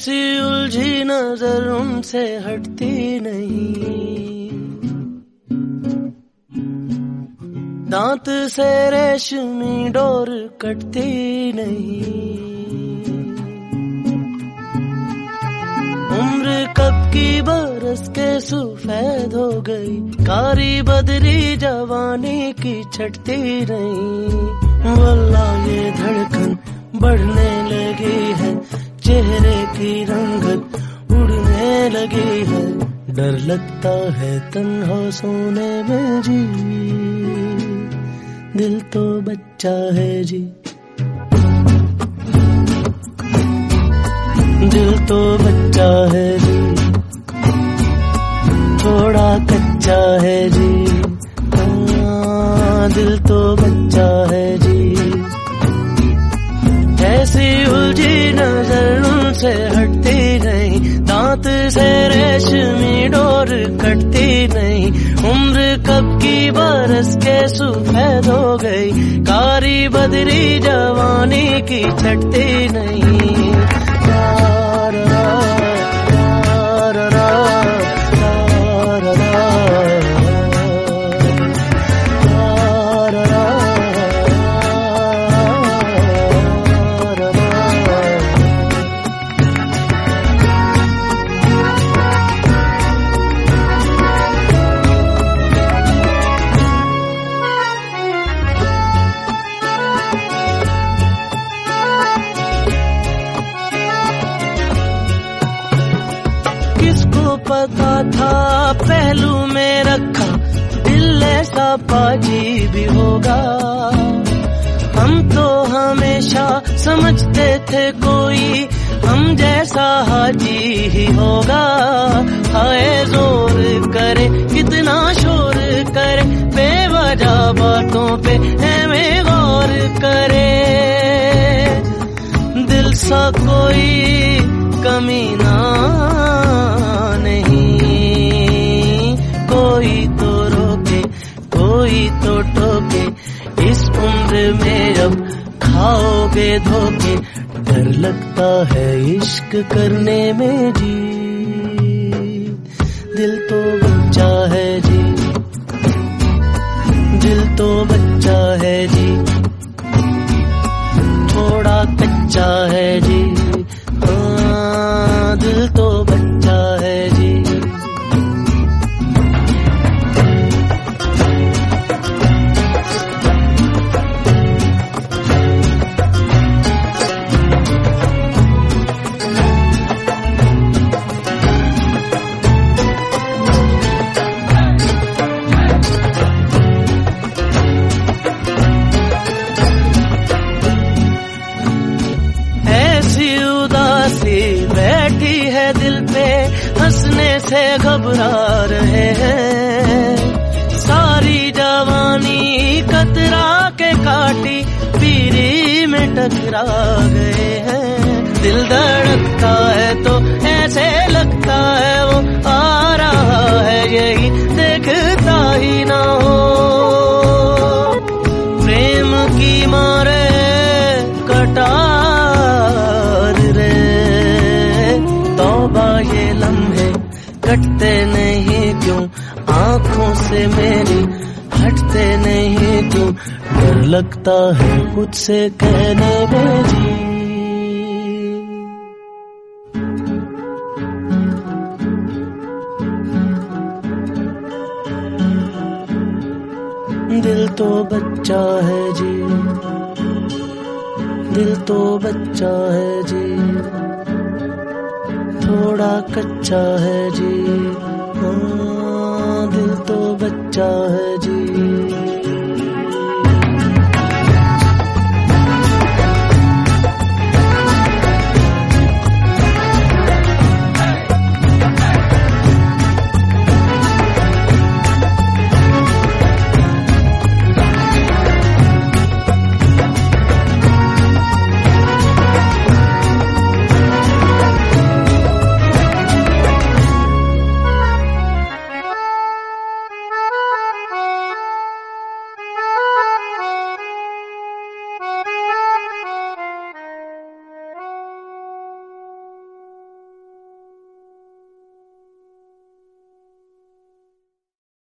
ऐसी उलझी नजर उनसे हटती नहीं, दांत से रेशमी डोर कटती नहीं। उम्र कब की बरस के सफेद हो गई, कारी बदरी जवानी की छटती नहीं। वल्लाह ये धड़कन बढ़ने लगी है, चेहरे की रंगत उड़ने लगी है। डर लगता है तन्हा सोने में जी, दिल तो बच्चा है जी, दिल तो बच्चा है जी, थोड़ा कच्चा है जी। दिल तो बच्चा है जी। ऐसी उलझी नजर उनसे हटती नहीं, दांत से रेशमी डोर कटती नहीं। उम्र कब की बरस के सफेद हो गई, कारी बदरी जवानी की छटती नहीं। किसको पता था पहलू में रखा दिल ऐसा पाजी भी होगा। हम तो हमेशा समझते थे कोई हम जैसा हाजी ही होगा। हाय जोर करे कितना शोर करे, बेवजह बातों पे हमें गौर करे। दिल सा कोई कमीना कोई तो टोके, इस उम्र में जब खाओगे धोखे। डर लगता है इश्क करने में जी, दिल तो बच्चा है जी, दिल तो बच्चा है जी, थोड़ा कच्चा है जी। दिल तो बच्चा है जी। बैठी है दिल पे हंसने से घबरा रहे हैं। सारी जवानी कतरा के काटी पीरी में टकरा गए हैं। दिल धड़कता है तो ऐसे लगता है वो आ रहा है, यही देखता ही ना हो। प्रेम की मारे कटार रे, तौबा ये लम्हे कटते नहीं क्यों, आंखों से मेरी हटते नहीं क्यों। डर लगता है खुद से कहने में जी, दिल तो बच्चा है जी, दिल तो बच्चा है जी, थोड़ा कच्चा है जी। दिल तो बच्चा है जी।